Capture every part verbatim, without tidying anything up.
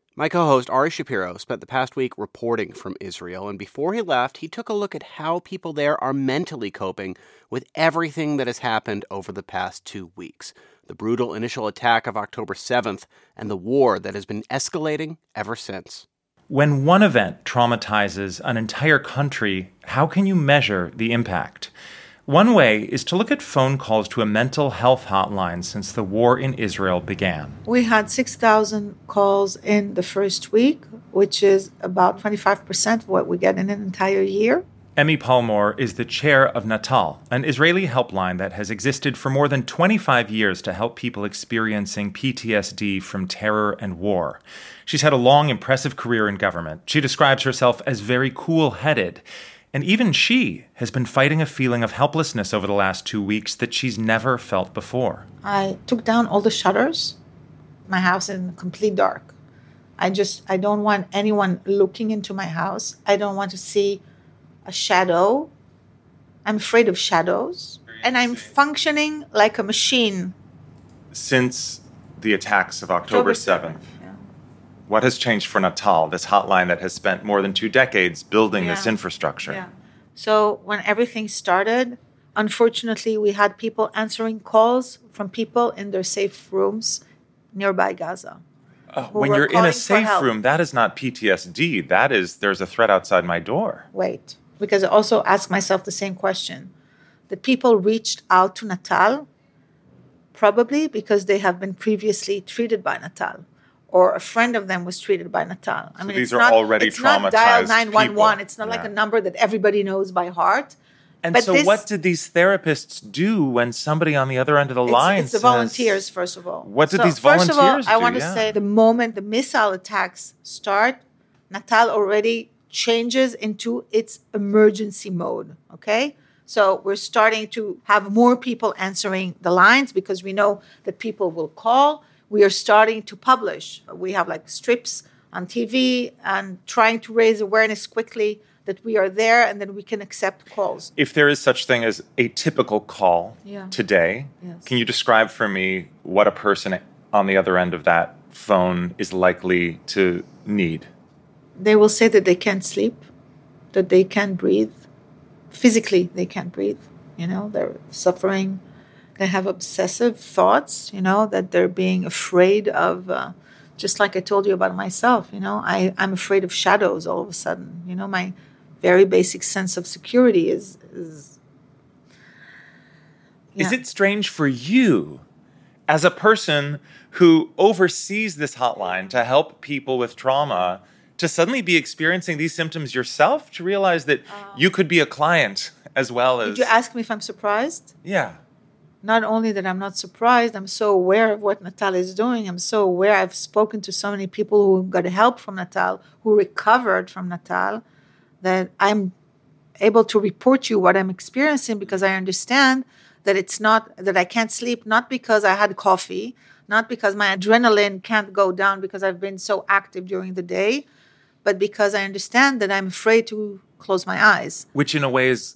My co-host Ari Shapiro spent the past week reporting from Israel, and before he left, he took a look at how people there are mentally coping with everything that has happened over the past two weeks. The brutal initial attack of October seventh and the war that has been escalating ever since. When one event traumatizes an entire country, how can you measure the impact? One way is to look at phone calls to a mental health hotline since the war in Israel began. We had six thousand calls in the first week, which is about twenty-five percent of what we get in an entire year. Emmy Palmore is the chair of Natal, an Israeli helpline that has existed for more than twenty-five years to help people experiencing P T S D from terror and war. She's had a long, impressive career in government. She describes herself as very cool-headed. And even she has been fighting a feeling of helplessness over the last two weeks that she's never felt before. I took down all the shutters. My house is in complete dark. I just, I don't want anyone looking into my house. I don't want to see a shadow. I'm afraid of shadows. And I'm functioning like a machine. Since the attacks of October seventh, yeah. What has changed for Natal, this hotline that has spent more than two decades building yeah. this infrastructure? Yeah. So when everything started, unfortunately, we had people answering calls from people in their safe rooms nearby Gaza. Uh, when you're in a safe room, that is not P T S D. That is, there's a threat outside my door. Wait, because I also ask myself the same question. The people reached out to Natal probably because they have been previously treated by Natal, or a friend of them was treated by Natal. I so mean, these it's are not, already it's traumatized not dial nine one one. people. It's not yeah. like a number that everybody knows by heart. And but so this, what did these therapists do when somebody on the other end of the it's, line It's the says, volunteers, first of all. What did so these volunteers do? First of all, I do? want to yeah. say the moment the missile attacks start, Natal already changes into its emergency mode, okay? So we're starting to have more people answering the lines because we know that people will call. We are starting to publish. We have like strips on T V and trying to raise awareness quickly that we are there and then we can accept calls. If there is such thing as a typical call yeah. today, yes. can you describe for me what a person on the other end of that phone is likely to need? They will say that they can't sleep, that they can't breathe. Physically, they can't breathe. You know, they're suffering. They have obsessive thoughts, you know, that they're being afraid of, uh, just like I told you about myself, you know, I, I'm afraid of shadows all of a sudden. You know, my very basic sense of security is... Is, yeah. Is it strange for you, as a person who oversees this hotline to help people with trauma, to suddenly be experiencing these symptoms yourself, to realize that um, you could be a client as well as... Did you ask me if I'm surprised? Yeah. Not only that I'm not surprised, I'm so aware of what Natal is doing. I'm so aware. I've spoken to so many people who got help from Natal, who recovered from Natal, that I'm able to report you what I'm experiencing because I understand that it's not, that I can't sleep, not because I had coffee, not because my adrenaline can't go down because I've been so active during the day, but because I understand that I'm afraid to close my eyes. Which in a way is,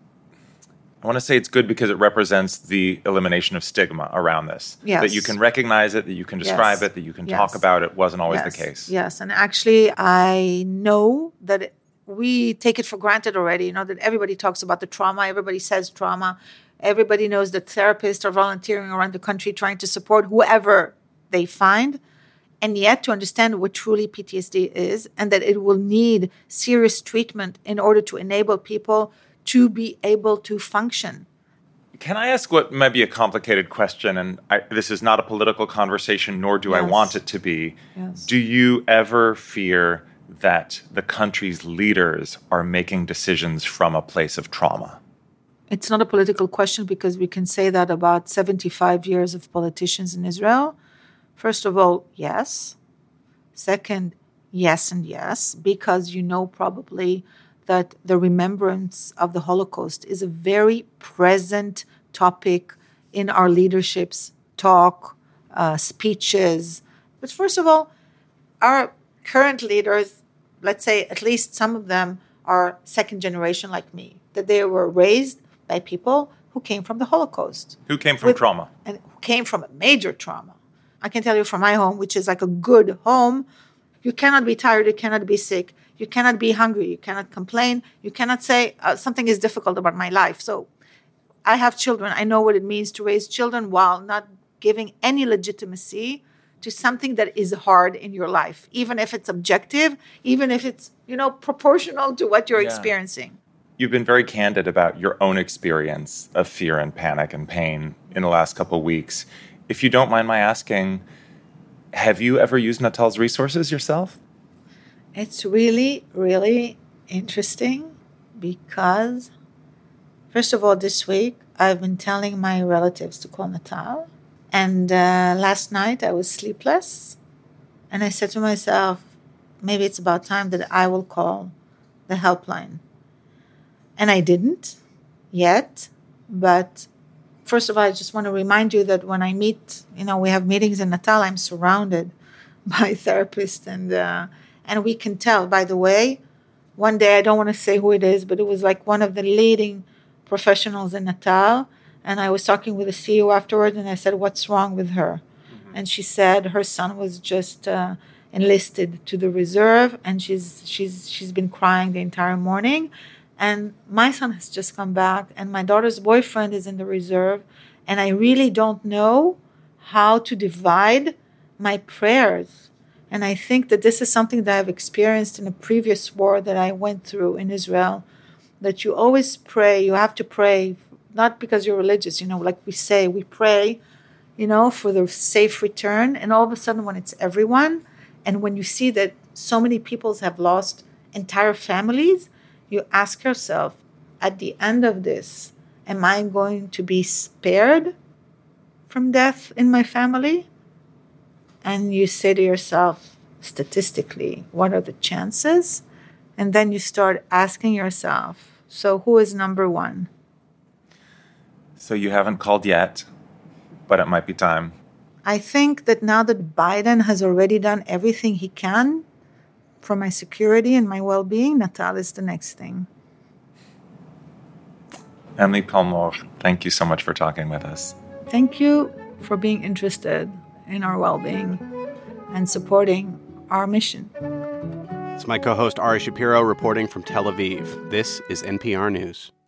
I want to say it's good because it represents the elimination of stigma around this. Yes. That you can recognize it, that you can describe yes. it, that you can yes. talk about it wasn't always yes. the case. Yes, and actually I know that it, we take it for granted already, you know, that everybody talks about the trauma, everybody says trauma, everybody knows that therapists are volunteering around the country trying to support whoever they find. And yet to understand what truly P T S D is and that it will need serious treatment in order to enable people to be able to function. Can I ask what might be a complicated question? And I, this is not a political conversation, nor do yes. I want it to be. Yes. Do you ever fear that the country's leaders are making decisions from a place of trauma? It's not a political question because we can say that about seventy-five years of politicians in Israel. First of all, yes. Second, yes and yes, because you know probably that the remembrance of the Holocaust is a very present topic in our leadership's talk, uh, speeches. But first of all, our current leaders, let's say at least some of them are second generation like me, that they were raised by people who came from the Holocaust. Who came from with, trauma. And who came from a major trauma. I can tell you from my home, which is like a good home, You cannot be tired. You cannot be sick. You cannot be hungry. You cannot complain. You cannot say uh, something is difficult about my life. So I have children. I know what it means to raise children while not giving any legitimacy to something that is hard in your life, even if it's objective, even if it's, you know, proportional to what you're yeah. experiencing. You've been very candid about your own experience of fear and panic and pain in the last couple of weeks. If you don't mind my asking, have you ever used Natal's resources yourself? It's really, really interesting because, first of all, this week, I've been telling my relatives to call Natal. And uh, last night I was sleepless, and I said to myself, maybe it's about time that I will call the helpline. And I didn't yet, but first of all, I just want to remind you that when I meet, you know, we have meetings in Natal, I'm surrounded by therapists, and uh, and we can tell. By the way, one day, I don't want to say who it is, but it was like one of the leading professionals in Natal. And I was talking with the C E O afterwards, and I said, what's wrong with her? Mm-hmm. And she said her son was just uh, enlisted to the reserve, and she's she's she's been crying the entire morning. And my son has just come back, and my daughter's boyfriend is in the reserve, and I really don't know how to divide my prayers. And I think that this is something that I've experienced in a previous war that I went through in Israel, that you always pray, you have to pray, not because you're religious, you know, like we say, we pray, you know, for the safe return. And all of a sudden, when it's everyone, and when you see that so many people have lost entire families, you ask yourself, at the end of this, am I going to be spared from death in my family? And you say to yourself, statistically, what are the chances? And then you start asking yourself, so who is number one? So you haven't called yet, but it might be time. I think that now that Biden has already done everything he can for my security and my well-being, Natal is the next thing. Emily Palmore, thank you so much for talking with us. Thank you for being interested in our well-being and supporting our mission. It's my co-host Ari Shapiro reporting from Tel Aviv. This is N P R News.